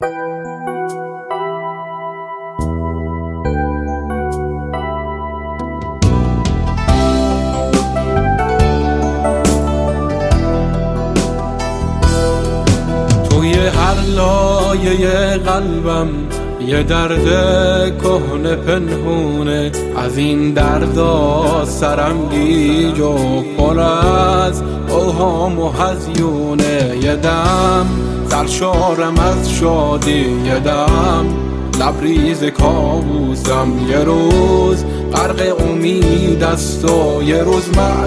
توی هر لایه قلبم یه درد کهنه پنهونه، از این دردا سرم گیج و پر از اوهام و هزیونه. یه دم سرشارم از شادی، یه دم لبریز کابوسم، یه روز غرق امید است و یه روز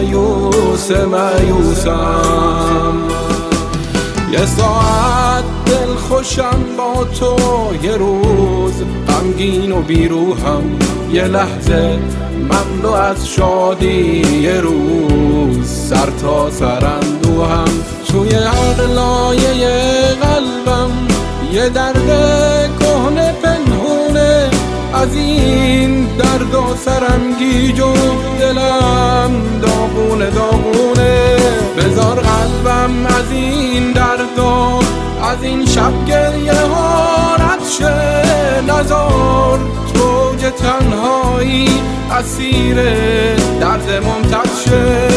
مایوسم. یه ساعت دل خوشم با تو، یه روز غمگین و بیروحم، یه لحظه مملو از شادی، یه روز سر تا سر اندوهم. توی هر لایه قلبم یه درد کهنه پنهونه، از این درد و سرم گیج و دلم داغونه. بذار قلبم از این درد و از این شب گریه ها رد شه، نذار توج تنهایی اسیر درد ممتد شه.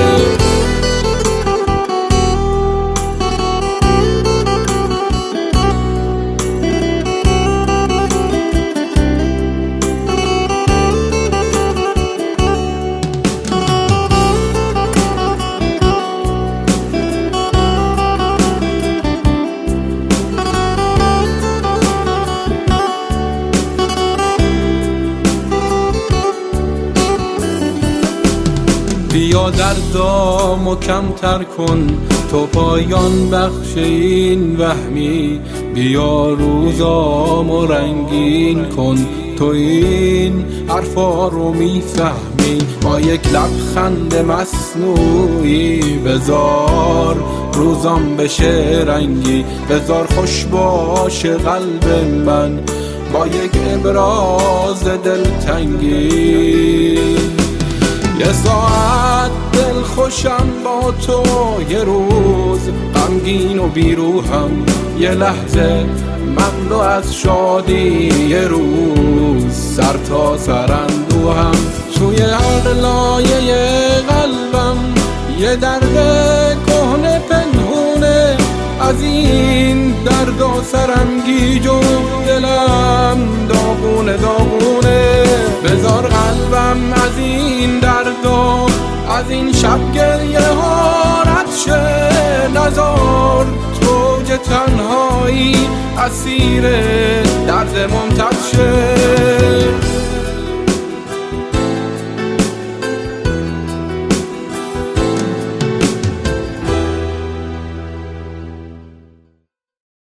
بیا دردامو کمتر کن، تو پایان بخش این وهمی، بیا روزامو رنگین کن، تو این حرفا رو میفهمی. با یک لبخند مصنوعی بذار روزام بشه رنگی، بذار خوش باشه قلب من با یک ابراز دلتنگی. یه ساعت دل خوشم با تو، یه روز غمگین و بیروحم، یه لحظه مملو از شادی، یه روز سر تا سر اندوهم. توی هر لایه قلبم یه درد کهنه پنهونه، از این درد و سرم گیج و دلم داغونه. بذار قلبم از این درد و از این شب گریه ها رد شه، نذار توج تنهایی اسیر درد ممتد شه.